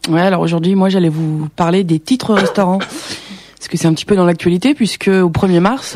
Ouais, alors aujourd'hui, moi, j'allais vous parler des titres restaurants. Parce que c'est un petit peu dans l'actualité, puisque au 1er mars,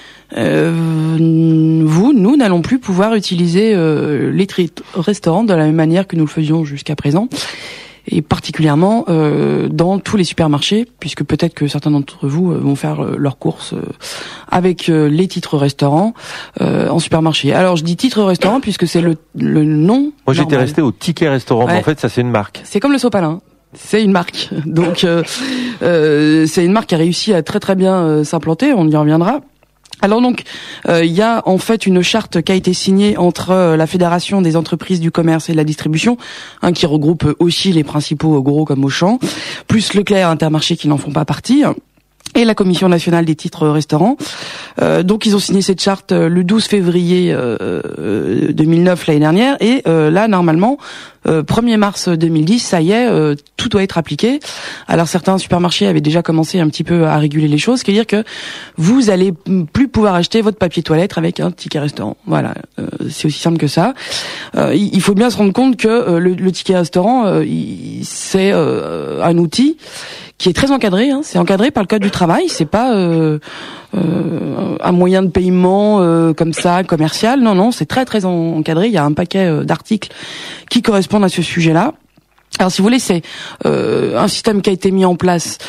nous n'allons plus pouvoir utiliser les titres restaurants de la même manière que nous le faisions jusqu'à présent. Et particulièrement dans tous les supermarchés, puisque peut-être que certains d'entre vous vont faire leurs courses avec les titres restaurants en supermarché. Alors je dis titre restaurant puisque c'est le nom. Moi j'étais resté au ticket restaurant, ouais. Mais en fait ça c'est une marque. C'est comme le sopalin. C'est une marque. Donc c'est une marque qui a réussi à très très bien s'implanter, on y reviendra. Alors donc, il y a en fait une charte qui a été signée entre la Fédération des entreprises du commerce et de la distribution, qui regroupe aussi les principaux gros comme Auchan, plus Leclerc, Intermarché qui n'en font pas partie, et la Commission nationale des titres restaurants. Donc ils ont signé cette charte le 12 février 2009 l'année dernière, et là normalement 1er mars 2010, ça y est, tout doit être appliqué. Alors certains supermarchés avaient déjà commencé un petit peu à réguler les choses, c'est-à-dire que vous allez plus pouvoir acheter votre papier toilette avec un ticket restaurant. Voilà, c'est aussi simple que ça. Il faut bien se rendre compte que le ticket restaurant, c'est un outil qui est très encadré. C'est encadré par le code du travail. C'est pas un moyen de paiement comme ça commercial. Non, c'est très très encadré. Il y a un paquet d'articles qui correspondent à ce sujet-là. Alors si vous voulez, c'est un système qui a été mis en place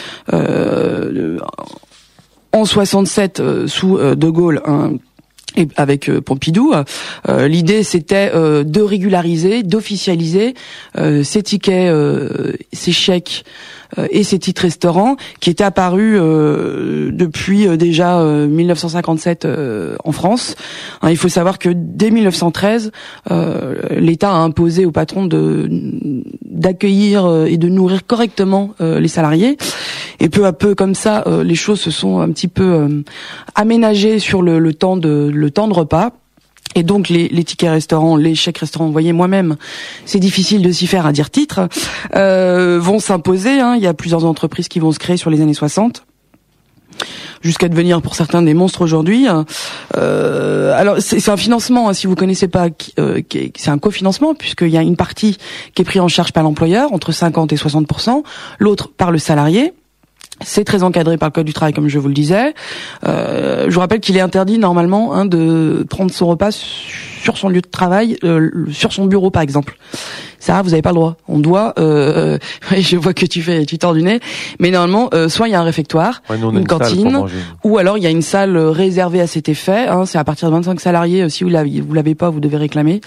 en 67 sous De Gaulle. Et avec Pompidou, l'idée c'était de régulariser, d'officialiser ces tickets, ces chèques et ces titres restaurants qui étaient apparus depuis déjà 1957 en France. Il faut savoir que dès 1913, l'État a imposé aux patrons d'accueillir et de nourrir correctement les salariés. Et peu à peu, comme ça, les choses se sont un petit peu aménagées sur le temps de repas. Et donc les tickets restaurants, les chèques restaurants, vous voyez moi-même, c'est difficile de s'y faire à dire titre, vont s'imposer. Il y a plusieurs entreprises qui vont se créer sur les années 60. Jusqu'à devenir pour certains des monstres aujourd'hui. Alors c'est un financement, si vous connaissez pas, c'est un cofinancement puisqu'il y a une partie qui est prise en charge par l'employeur, entre 50 et 60%, l'autre par le salarié. C'est très encadré par le code du travail, comme je vous le disais. Je vous rappelle qu'il est interdit normalement de prendre son repas sur son lieu de travail, sur son bureau par exemple. Ça, vous n'avez pas le droit. On doit. Je vois que tu tords du nez, mais normalement, soit il y a un réfectoire, une cantine, ou alors il y a une salle réservée à cet effet. C'est à partir de 25 salariés. Si vous l'avez pas, vous devez réclamer.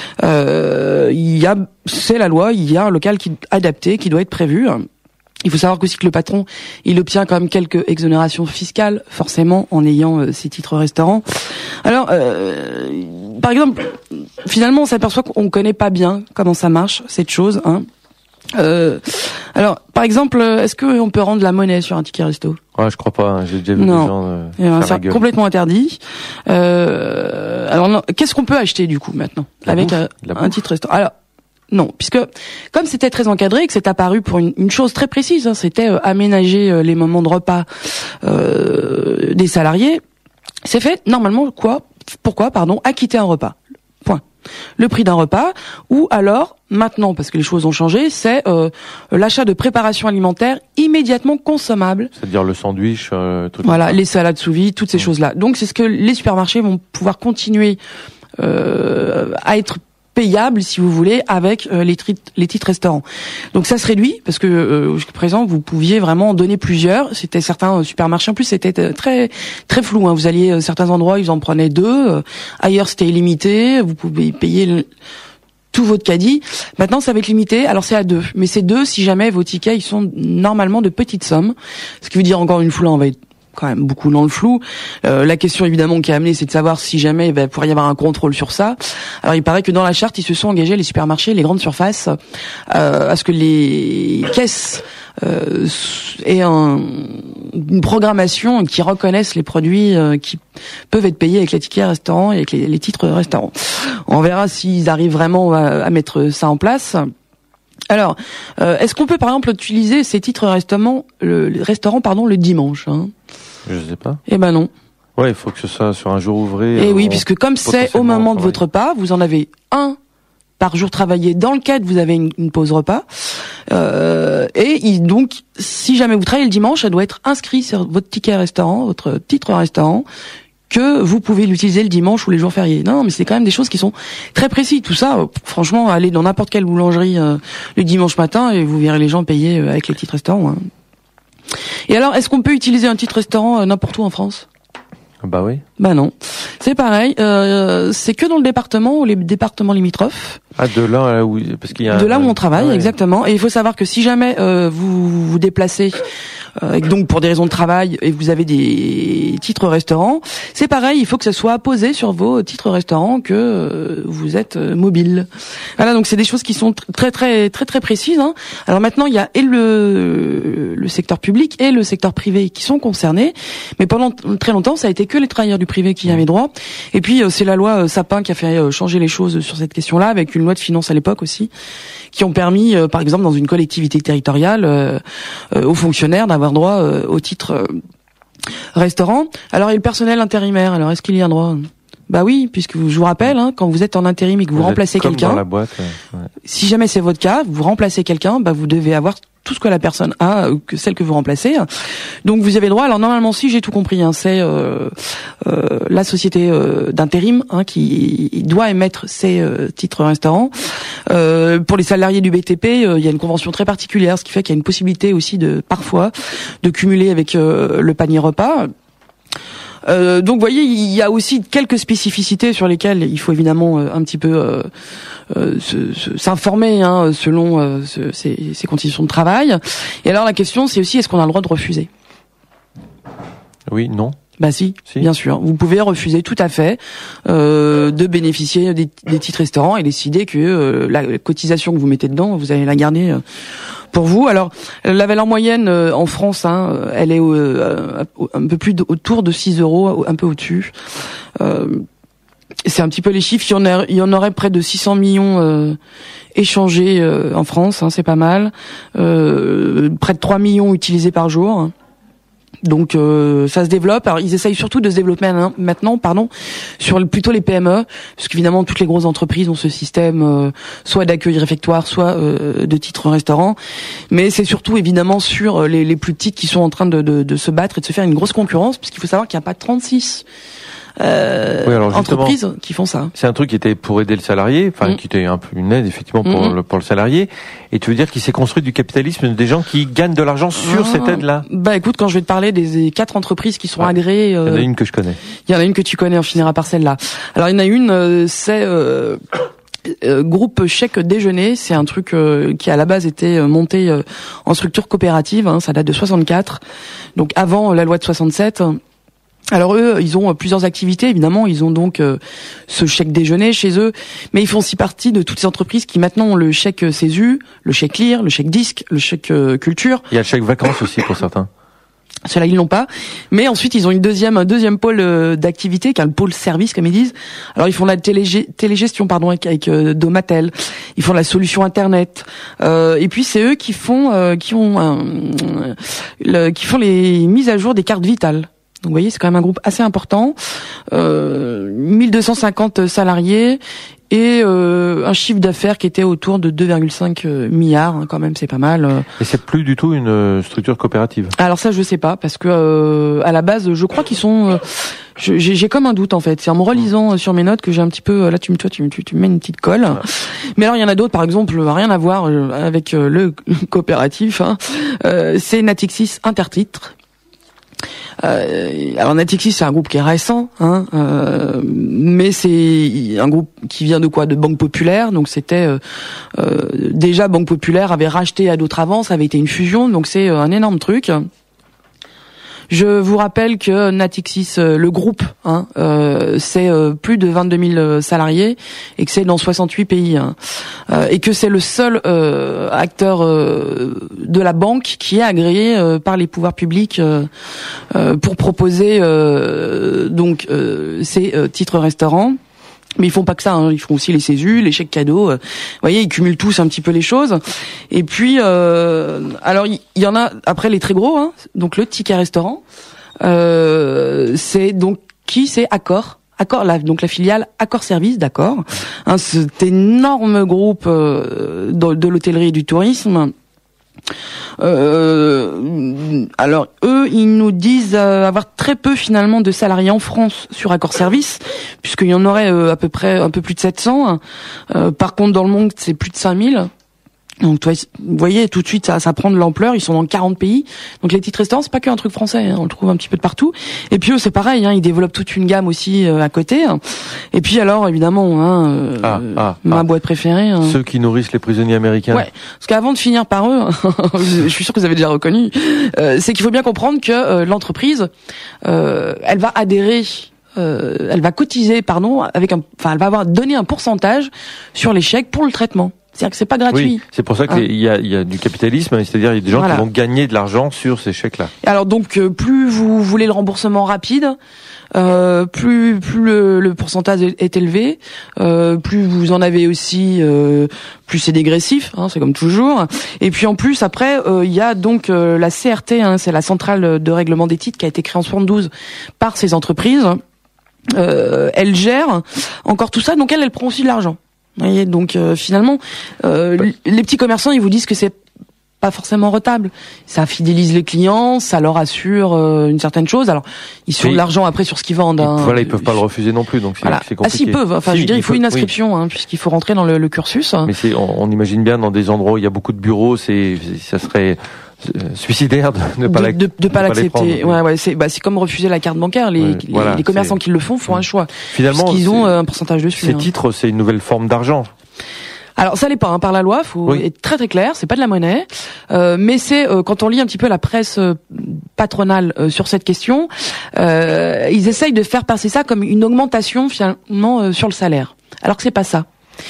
C'est la loi. Il y a un local adapté qui doit être prévu. Il faut savoir aussi que le patron, il obtient quand même quelques exonérations fiscales, forcément, en ayant ces titres restaurants. Alors, par exemple, finalement, on s'aperçoit qu'on connaît pas bien comment ça marche, cette chose. Alors, par exemple, est-ce qu'on peut rendre la monnaie sur un ticket resto ? Ouais, je crois pas. J'ai déjà vu des gens c'est complètement interdit. Alors, non, qu'est-ce qu'on peut acheter du coup maintenant avec un titre restaurant ? Alors, non, puisque comme c'était très encadré, que c'est apparu pour une chose très précise, c'était aménager les moments de repas des salariés, c'est fait normalement acquitter un repas. Point. Le prix d'un repas, ou alors maintenant, parce que les choses ont changé, c'est l'achat de préparation alimentaire immédiatement consommable. C'est-à-dire le sandwich, voilà, les salades sous vide, toutes ces choses-là. Donc c'est ce que les supermarchés vont pouvoir continuer à être payable, si vous voulez, avec les titres restaurants. Donc ça se réduit parce que jusqu'à présent vous pouviez vraiment en donner plusieurs. C'était certains supermarchés en plus c'était très très flou. Vous alliez certains endroits ils en prenaient 2, ailleurs c'était illimité. Vous pouvez payer tout votre caddie. Maintenant ça va être limité. Alors c'est à 2, mais c'est 2 si jamais vos tickets ils sont normalement de petites sommes. Ce qui veut dire encore une fois là on va être quand même beaucoup dans le flou. La question évidemment qui est amenée, c'est de savoir si jamais il pourrait y avoir un contrôle sur ça. Alors il paraît que dans la charte, ils se sont engagés, les supermarchés, les grandes surfaces, à ce que les caisses aient une programmation qui reconnaisse les produits qui peuvent être payés avec les tickets restaurants et avec les titres restaurants. On verra s'ils arrivent vraiment à mettre ça en place. Alors, est-ce qu'on peut par exemple utiliser ces titres restaurants le dimanche Je sais pas. Eh ben non. Ouais, il faut que ce soit sur un jour ouvré. Et oui, puisque comme c'est au moment de votre repas, vous en avez un par jour travaillé dans lequel vous avez une pause repas. donc, si jamais vous travaillez le dimanche, ça doit être inscrit sur votre ticket restaurant, votre titre restaurant, que vous pouvez l'utiliser le dimanche ou les jours fériés. Non, mais c'est quand même des choses qui sont très précises. Tout ça, franchement, allez dans n'importe quelle boulangerie le dimanche matin et vous verrez les gens payer avec les titres restaurants. Hein. Et alors, est-ce qu'on peut utiliser un titre restaurant n'importe où en France ? Bah oui. Bah non. C'est pareil. C'est que dans le département ou les départements limitrophes. Ah, de là où, parce qu'il y a. De là où on travaille, ouais. exactement. Et il faut savoir que si jamais vous vous déplacez, donc pour des raisons de travail, et vous avez des titres restaurants, c'est pareil. Il faut que ça soit apposé sur vos titres restaurants que vous êtes mobile. Voilà. Donc c'est des choses qui sont très précises. Hein. Alors maintenant, il y a et le secteur public et le secteur privé qui sont concernés. Mais pendant très longtemps, ça a été que les travailleurs du privé qui y avaient droit. Et puis c'est la loi Sapin qui a fait changer les choses sur cette question-là, avec une loi de finances à l'époque aussi, qui ont permis, par exemple, dans une collectivité territoriale, aux fonctionnaires d'avoir droit au titre restaurant. Alors, et le personnel intérimaire, alors est-ce qu'il y a droit ? Bah oui, puisque je vous rappelle, hein, quand vous êtes en intérim et que vous remplacez quelqu'un, dans la boîte, ouais. Si jamais c'est votre cas, vous remplacez quelqu'un, bah vous devez avoir tout ce que la personne a, que celle que vous remplacez. Donc vous avez droit. Alors normalement, si j'ai tout compris, hein, c'est la société d'intérim qui doit émettre ces titres restaurants. Pour les salariés du BTP, il y a une convention très particulière, ce qui fait qu'il y a une possibilité aussi parfois de cumuler avec le panier repas. Donc, vous voyez, il y a aussi quelques spécificités sur lesquelles il faut évidemment un petit peu s'informer selon ces conditions de travail. Et alors, la question, c'est aussi, est-ce qu'on a le droit de refuser ? Oui, non. Bah si, bien sûr. Vous pouvez refuser tout à fait de bénéficier des titres restaurants et décider que la cotisation que vous mettez dedans, vous allez la garder pour vous. Alors, la valeur moyenne en France, elle est un peu plus autour de 6 €, un peu au-dessus. C'est un petit peu les chiffres. Il y en aurait près de 600 millions échangés en France, c'est pas mal. Près de 3 millions utilisés par jour. Donc ça se développe. Alors ils essayent surtout de se développer maintenant, sur plutôt les PME, parce qu'évidemment toutes les grosses entreprises ont ce système soit d'accueil réfectoire, soit de titres restaurant. Mais c'est surtout évidemment sur les plus petites qui sont en train de se battre et de se faire une grosse concurrence, puisqu'il faut savoir qu'il n'y a pas 36 entreprises qui font ça. C'est un truc qui était pour aider le salarié, qui était un peu une aide effectivement pour le salarié. Et tu veux dire qu'il s'est construit du capitalisme des gens qui gagnent de l'argent sur cette aide-là ? Bah écoute, quand je vais te parler des 4 entreprises qui sont agréées, il y en a une que je connais. Il y en a une que tu connais, on finira par celle-là. Alors il y en a une, c'est groupe chèque déjeuner. C'est un truc qui à la base était monté en structure coopérative. Ça date de 64, donc avant la loi de 67. Alors eux, ils ont plusieurs activités, évidemment, ils ont donc ce chèque déjeuner chez eux, mais ils font aussi partie de toutes ces entreprises qui maintenant ont le chèque CESU, le chèque LIR, le chèque disque, le chèque culture. Il y a le chèque vacances aussi pour certains. Ceux-là, ils l'ont pas. Mais ensuite, ils ont un deuxième pôle d'activité, qui est le pôle service, comme ils disent. Alors, ils font la télégestion, avec Domatel. Ils font la solution Internet. Et puis, c'est eux qui font les mises à jour des cartes vitales. Donc, vous voyez, c'est quand même un groupe assez important. 1250 salariés et un chiffre d'affaires qui était autour de 2,5 milliards. Quand même, c'est pas mal. Et c'est plus du tout une structure coopérative. Alors ça, je sais pas, parce que à la base, je crois qu'ils sont. J'ai comme un doute en fait. C'est en me relisant sur mes notes que j'ai un petit peu. Là, tu me mets une petite colle. Ouais. Mais alors, il y en a d'autres, par exemple, rien à voir avec le coopératif. C'est Natixis Intertitre. Alors Natixis, c'est un groupe qui est récent, mais c'est un groupe qui vient de quoi ? De Banque Populaire. Donc c'était déjà Banque Populaire avait racheté à d'autres avant, ça avait été une fusion, donc c'est un énorme truc. Je vous rappelle que Natixis, le groupe, c'est plus de 22 000 salariés et que c'est dans 68 pays, et que c'est le seul acteur de la banque qui est agréé par les pouvoirs publics pour proposer ces titres restaurants. Mais ils font pas que ça, ils font aussi les CESU, les chèques cadeaux. Vous voyez, ils cumulent tous un petit peu les choses. Et puis, alors il y en a après les très gros, donc le ticket restaurant. C'est donc c'est Accor. Accor, donc la filiale Accor Service d'Accor. Cet énorme groupe de l'hôtellerie et du tourisme. Alors eux, ils nous disent avoir très peu finalement de salariés en France sur accord service, puisqu'il y en aurait à peu près un peu plus de 700. Par contre, dans le monde, c'est plus de 5000. Donc, vous voyez, tout de suite, ça prend de l'ampleur. Ils sont dans 40 pays. Donc, les titres restaurants, c'est pas qu'un truc français. On le trouve un petit peu de partout. Et puis, eux, c'est pareil. Ils développent toute une gamme aussi à côté. Et puis, alors, évidemment, ma boîte préférée. Ceux qui nourrissent les prisonniers américains. Ouais. Parce qu'avant de finir par eux, je suis sûr que vous avez déjà reconnu, c'est qu'il faut bien comprendre que l'entreprise, elle va adhérer. Elle va cotiser, elle va donner un pourcentage sur les chèques pour le traitement. C'est-à-dire que c'est pas gratuit. Oui, c'est pour ça qu'il y a du capitalisme, c'est-à-dire il y a des gens qui vont gagner de l'argent sur ces chèques-là. Alors donc plus vous voulez le remboursement rapide, plus le pourcentage est élevé, plus vous en avez aussi, plus c'est dégressif, c'est comme toujours. Et puis en plus après il y a donc la CRT, c'est la centrale de règlement des titres qui a été créée en 72 par ces entreprises. Elle gère encore tout ça, donc elle prend aussi de l'argent. Vous voyez, donc finalement, les petits commerçants, ils vous disent que c'est pas forcément rentable. Ça fidélise les clients, ça leur assure une certaine chose. Alors, ils sont de l'argent après sur ce qu'ils vendent. Voilà, ils peuvent pas le refuser non plus, donc c'est compliqué. Ah, s'ils peuvent. Enfin, je veux dire, il faut une inscription, puisqu'il faut rentrer dans le cursus. Mais on imagine bien dans des endroits où il y a beaucoup de bureaux, ça serait suicidaire de ne pas l'accepter. C'est comme refuser la carte bancaire. Les commerçants qui le font un choix. Finalement, parce qu'ils ont un pourcentage dessus. Ces titres, c'est une nouvelle forme d'argent. Alors ça l'est pas par la loi, faut être très très clair, c'est pas de la monnaie, mais c'est quand on lit un petit peu la presse patronale sur cette question, ils essayent de faire passer ça comme une augmentation finalement sur le salaire, alors que c'est pas ça.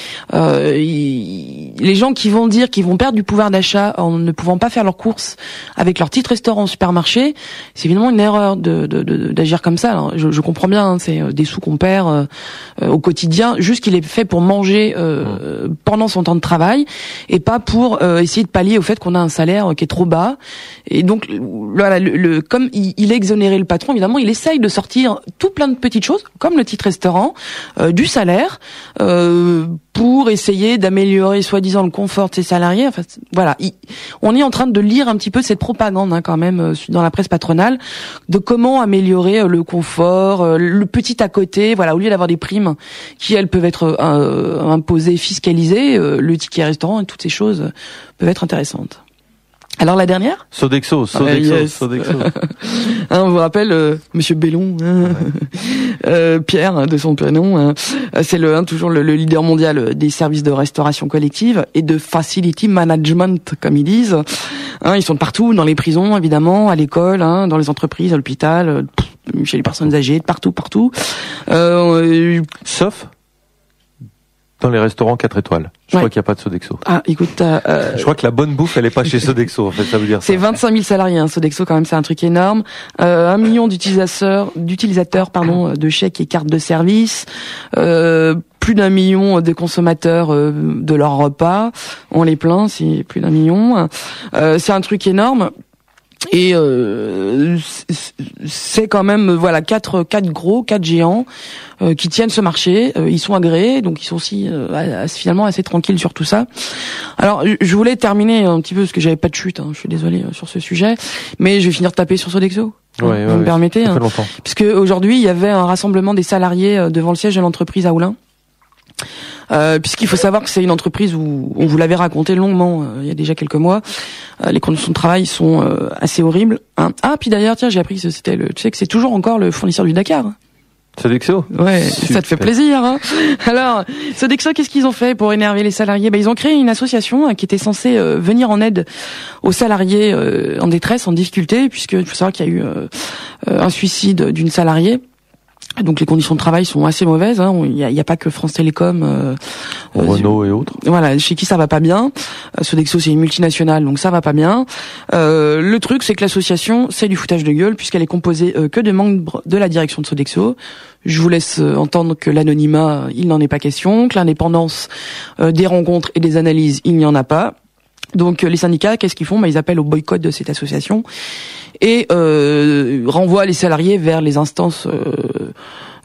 Les gens qui vont dire qu'ils vont perdre du pouvoir d'achat en ne pouvant pas faire leurs courses avec leur titre restaurant au supermarché, c'est évidemment une erreur d'agir comme ça. Alors, je comprends bien, c'est des sous qu'on perd au quotidien, juste qu'il est fait pour manger pendant son temps de travail et pas pour essayer de pallier au fait qu'on a un salaire qui est trop bas. Et donc voilà, comme il est exonéré le patron, évidemment, il essaye de sortir tout plein de petites choses comme le titre restaurant, du salaire, pour essayer d'améliorer soi-disant le confort de ses salariés. Enfin, voilà, on est en train de lire un petit peu cette propagande quand même dans la presse patronale de comment améliorer le confort, le petit à côté. Voilà, au lieu d'avoir des primes qui elles peuvent être imposées, fiscalisées, le ticket restaurant et toutes ces choses peuvent être intéressantes. Alors la dernière, Sodexo. On vous rappelle Monsieur Bellon, Pierre de son prénom, c'est toujours le leader mondial des services de restauration collective et de facility management comme ils disent. Ils sont partout, dans les prisons évidemment, à l'école, dans les entreprises, à l'hôpital, chez les personnes âgées, partout. Sauf dans les restaurants 4 étoiles. Je crois qu'il n'y a pas de Sodexo. Ah, écoute, je crois que la bonne bouffe, elle est pas chez Sodexo, en fait, ça veut dire ça. C'est 25 000 salariés, Sodexo, quand même, c'est un truc énorme. 1 million d'utilisateurs, de chèques et cartes de service. Plus d'1 million de consommateurs de leur repas. On les plaint, c'est plus d'1 million. C'est un truc énorme. Et c'est quand même quatre géants qui tiennent ce marché. Ils sont agréés, donc ils sont aussi finalement assez tranquilles sur tout ça. Alors je voulais terminer un petit peu parce que j'avais pas de chute. Je suis désolé sur ce sujet, mais je vais finir de taper sur Sodexo. Vous me permettez, ça fait longtemps. Puisque aujourd'hui il y avait un rassemblement des salariés devant le siège de l'entreprise à Oulin. Puisqu'il faut savoir que c'est une entreprise où on vous l'avait raconté longuement il y a déjà quelques mois, les conditions de travail sont assez horribles. Puis d'ailleurs, tiens, j'ai appris que c'était tu sais que c'est toujours encore le fournisseur du Dakar. Sodexo. Ouais, super. Ça te fait plaisir. Alors, Sodexo, qu'est-ce qu'ils ont fait pour énerver les salariés ? Ils ont créé une association qui était censée venir en aide aux salariés en détresse, en difficulté, puisque il faut savoir qu'il y a eu un suicide d'une salariée. Donc les conditions de travail sont assez mauvaises. Il y a pas que France Télécom, Renault et autres. Voilà, chez qui ça va pas bien. Sodexo c'est une multinationale, donc ça va pas bien. Le truc c'est que l'association c'est du foutage de gueule puisqu'elle est composée que de membres de la direction de Sodexo. Je vous laisse entendre que l'anonymat il n'en est pas question, que l'indépendance des rencontres et des analyses il n'y en a pas. Donc les syndicats, qu'est-ce qu'ils font ? Ils appellent au boycott de cette association et renvoient les salariés vers les instances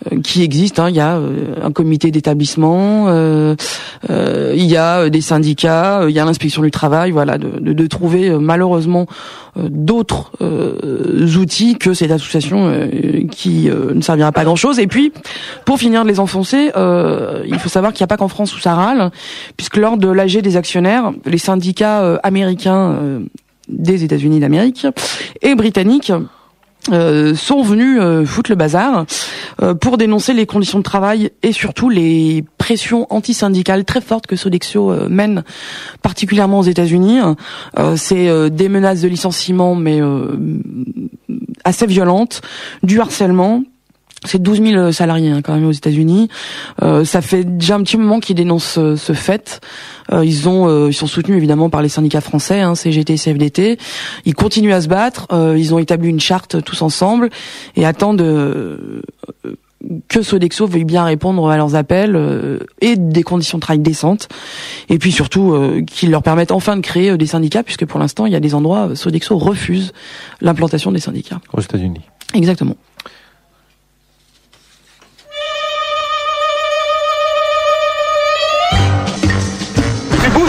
qui existent. Il y a un comité d'établissement, il y a des syndicats, il y a l'inspection du travail. Voilà, de trouver malheureusement d'autres outils que cette association qui ne servira pas à grand chose. Et puis, pour finir de les enfoncer, il faut savoir qu'il n'y a pas qu'en France où ça râle, puisque lors de l'AG des actionnaires, les syndicats américains des États-Unis d'Amérique et britanniques sont venus foutre le bazar pour dénoncer les conditions de travail et surtout les pressions antisyndicales très fortes que Sodexo mène, particulièrement aux États-Unis. C'est des menaces de licenciement, mais assez violentes, du harcèlement. C'est 12 000 salariés quand même aux États-Unis. Ça fait déjà un petit moment qu'ils dénoncent ce fait. Ils sont soutenus évidemment par les syndicats français, CGT et CFDT. Ils continuent à se battre. Ils ont établi une charte tous ensemble et attendent que Sodexo veuille bien répondre à leurs appels et des conditions de travail décentes. Et puis surtout qu'ils leur permettent enfin de créer des syndicats, puisque pour l'instant il y a des endroits Sodexo refuse l'implantation des syndicats. Aux États-Unis. Exactement.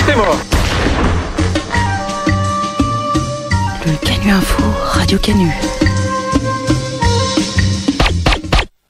Le Canu Info, Radio Canu.